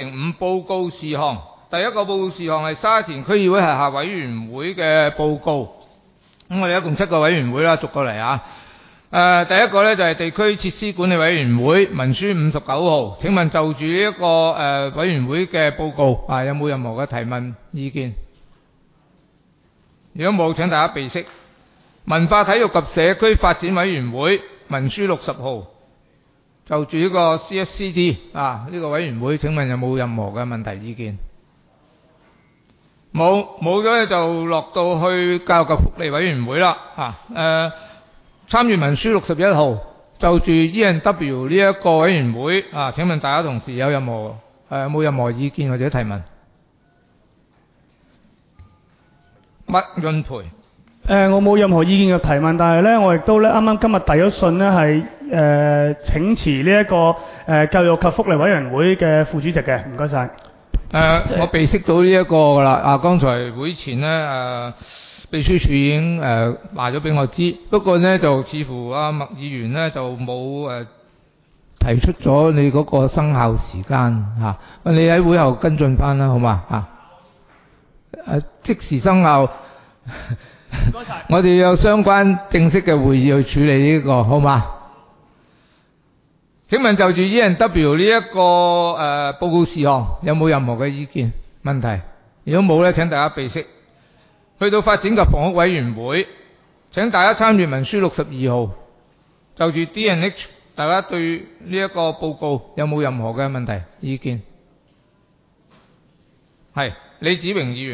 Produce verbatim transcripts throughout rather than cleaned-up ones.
五報告事項。第一個報告事項係沙田區議會轄下委員會嘅報告。咁我哋一共七個委員會啦，逐個嚟啊。誒、呃，第一個呢就係、是、地區設施管理委員會文書五十九號。請問就住呢一個誒、呃、委員會嘅報告啊，有冇任何嘅提問意見？如果冇，請大家備悉。文化體育及社區發展委員會文書六十號。就住呢個 C S C D 啊，呢、這個委員會，請問有冇任何嘅問題意見？冇，冇咗就落到去教育及福利委員會啦。啊，誒、呃，參與文書六十一號，就住 E N W 呢一個委員會啊，請問大家同事有任何誒冇、呃、任何意見或者提問？麥潤培。 誒、呃，我冇任何意見嘅提問，但係咧，我亦都咧啱啱今日遞咗信咧，係誒、呃、請辭呢一個誒、呃、教育及福利委員會嘅副主席嘅，唔該晒。誒、 呃，我備悉到呢一個噶啦，啊，剛才會前咧誒、呃，秘書處已經誒話咗俾我知，不過呢，就似乎阿、啊、麥議員呢就冇誒、呃、提出咗你嗰個生效時間嚇、啊，你喺會後跟進翻啦，好嘛嚇？誒、啊，即時生效。謝謝我哋有相關正式嘅會議去處理呢、這個，好嗎？請問就住 E N W 呢、這、一個誒、呃、報告事項，有冇任何嘅意見問題？如果冇呢，請大家備悉。去到發展及房屋委員會，請大家參閱文書六十二號。就住 D and H， 大家對呢一個報告有冇任何嘅問題意見？係李子榮議員。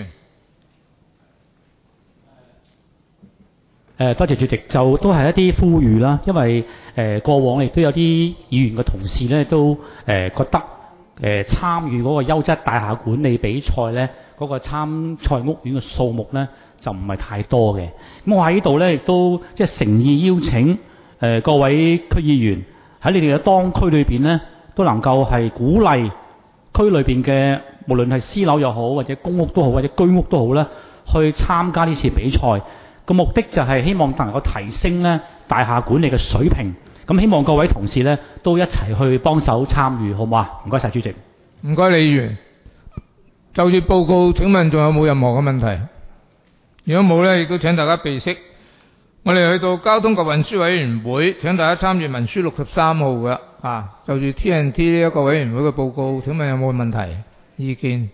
誒，多謝主席，就都係一啲呼籲啦，因為誒、呃、過往亦都有啲議員嘅同事咧都誒、呃、覺得誒、呃、參與嗰個優質大廈管理比賽咧嗰、那個參賽屋苑嘅數目咧就唔係太多嘅。咁我喺呢度咧亦都即係誠意邀請誒、呃、各位區議員喺你哋嘅當區裏邊咧都能夠係鼓勵區裏邊嘅無論係私樓又好或者公屋都好或者居屋都好咧去參加呢次比賽。個目的就係希望能夠提升咧大廈管理嘅水平，咁希望各位同事咧都一齊去幫手參與，好唔好啊？唔該晒主席。 唔該李議員。就住報告，請問仲有冇任何嘅問題？如果冇咧，亦都請大家備悉。我哋去到交通及運輸委員會，請大家參閱文書六十三號嘅啊，就住 T N T 呢一個委員會嘅報告，請問有冇問題意見？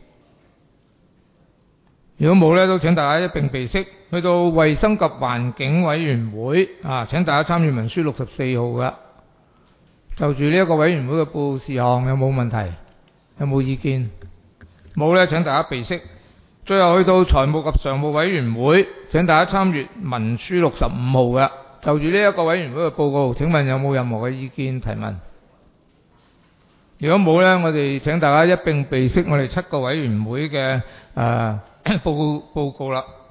如果冇咧，都請大家一併備悉。去到衛生及環境委員會啊，請大家參閱文書六十四號嘅，就住呢一個委員會嘅報告事項有冇問題？有冇意見？冇咧，請大家備悉。最後去到財務及常務委員會，請大家參閱文書六十五號嘅，就住呢一個委員會嘅報告，請問有冇任何嘅意見提問？如果冇咧，我哋請大家一併備悉我哋七個委員會嘅誒、呃、報告報告啦。